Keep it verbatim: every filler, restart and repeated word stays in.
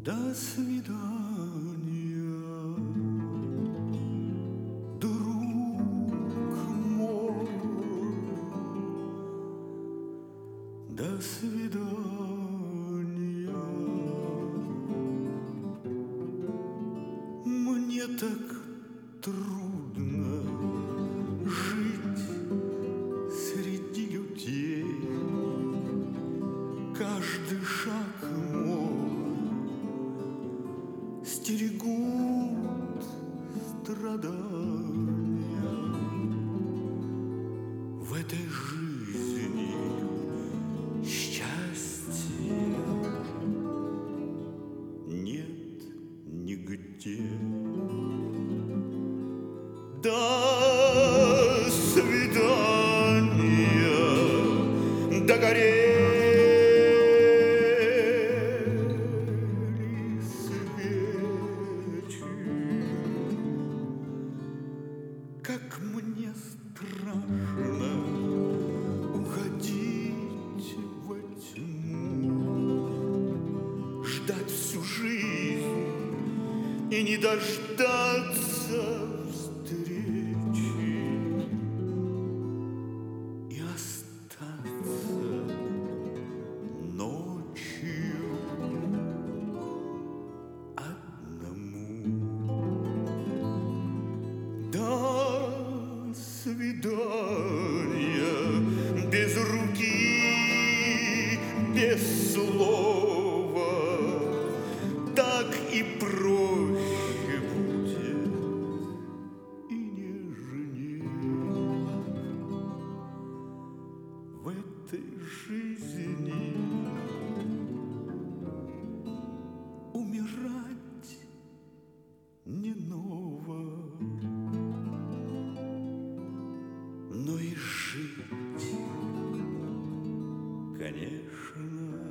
До свидания, друг мой. До свидания. Мне так трудно жить среди людей. Каждый шаг мой стерегут страдания. В этой жизни счастья нет нигде. До свидания, догорели свечи. Как мне страшно уходить во тьму, ждать всю жизнь и не дождаться встречи, и остаться ночью одному. До свидания, без руки, без слова. Так и проще будет, и нежнее. В этой жизни умирать не ново, но и жить, конечно,